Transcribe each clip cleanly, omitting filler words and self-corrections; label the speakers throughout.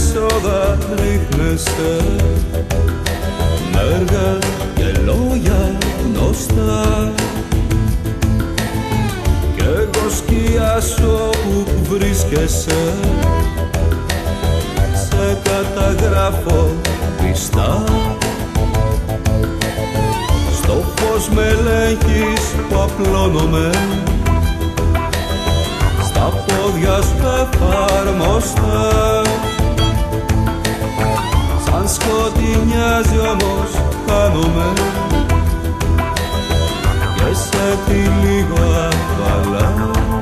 Speaker 1: έσοδα ρίχνεσαι με έργα και λόγια γνωστά κι εγώ σκιάσω που βρίσκεσαι σε καταγράφω πιστά. Στο φως με ελέγχεις που απλώνομαι στα πόδια σου εφαρμοστά. Σαν σκοτεινιάζει όμως χάνομαι και σε τυλίγω απαλά.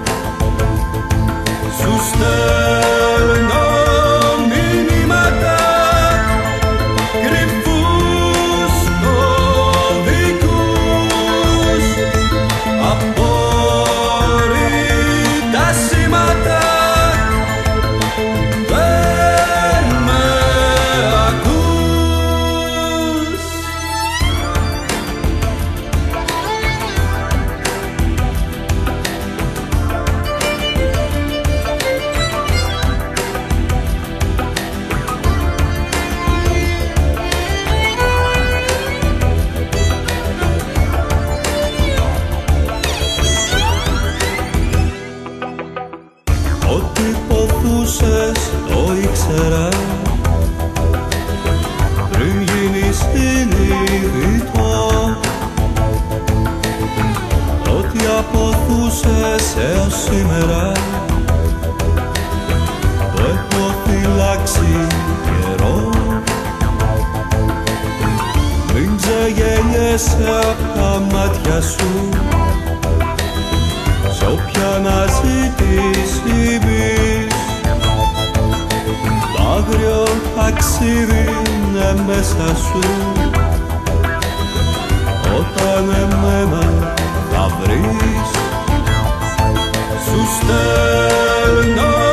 Speaker 1: Σου στέλνω μηνύματα κρυφούς κωδικούς απόρριτα σήματα. Δεν με ακούς. Ό,τι ποθούσες το ήξερα πριν γίνεις συνειδητό. Ό,τι αποθούσες έως σήμερα το έχω φυλάξει καιρό. Μην ξεγελιέσαι απ' τα μάτια σου σ' όποια αναζήτηση μπεις. Το άγριο ταξίδι είναι μέσα σου όταν εμένα θα βρεις. Σου στέλνω